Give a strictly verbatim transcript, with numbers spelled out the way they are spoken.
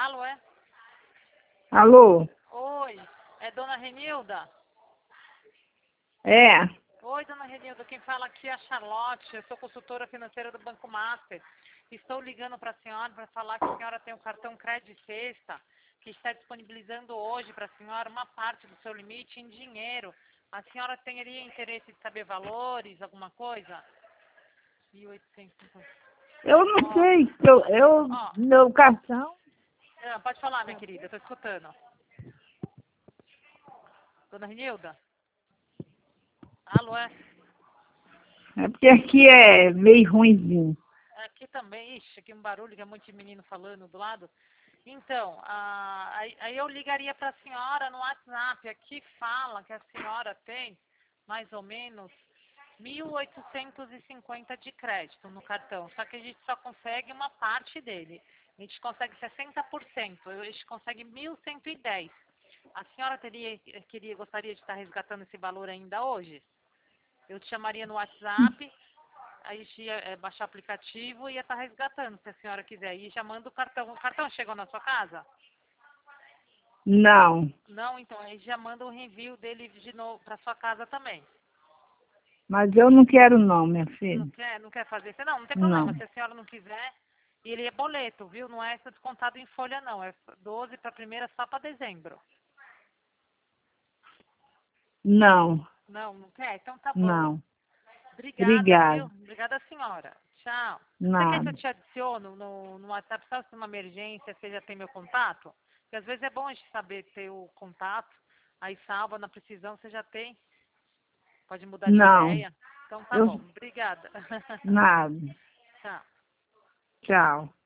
Alô, é? Alô? Oi, é Dona Renilda? É. Oi, Dona Renilda, quem fala aqui é a Charlotte, eu sou consultora financeira do Banco Master. Estou ligando para a senhora para falar que a senhora tem um cartão Crédito Sexta, que está disponibilizando hoje para a senhora uma parte do seu limite em dinheiro. A senhora teria interesse em saber valores, alguma coisa? mil e oitocentos e cinquenta. Eu não Ó, sei. Eu, eu, ó, meu cartão. ah, pode falar, minha querida, estou escutando. Dona Renilda? Alô, é? É porque aqui é meio ruimzinho. Aqui também, ixi, aqui um barulho, que é um monte de menino falando do lado. Então, ah, aí, aí eu ligaria para a senhora no WhatsApp. Aqui fala que a senhora tem mais ou menos mil oitocentos e cinquenta de crédito no cartão. Só que a gente só consegue uma parte dele. A gente consegue sessenta por cento, a gente consegue mil cento e dez. A senhora teria, queria, gostaria de estar resgatando esse valor ainda hoje? Eu te chamaria no WhatsApp. Aí ia é, baixar o aplicativo e ia estar resgatando, se a senhora quiser. E já manda o cartão. O cartão chegou na sua casa? Não. Não, então aí já manda o reenvio dele de novo para sua casa também. Mas eu não quero não, minha Não filha. quer, não quer fazer? Não, não tem problema. Não. Se a senhora não quiser, e ele é boleto, viu? Não é descontado em folha, não. É doze para primeira só para dezembro. Não. Não, não quer? Então tá bom. Não. Obrigada, viu? Obrigada. Obrigada, senhora. Tchau. Você quer que eu Nada. te adiciono no, no WhatsApp, só se uma emergência, você já tem meu contato? Porque às vezes é bom a gente saber ter o contato, aí salva na precisão, você já tem. Pode mudar de Não. ideia. Então tá Eu. bom. Obrigada. Nada. Tchau. Tchau.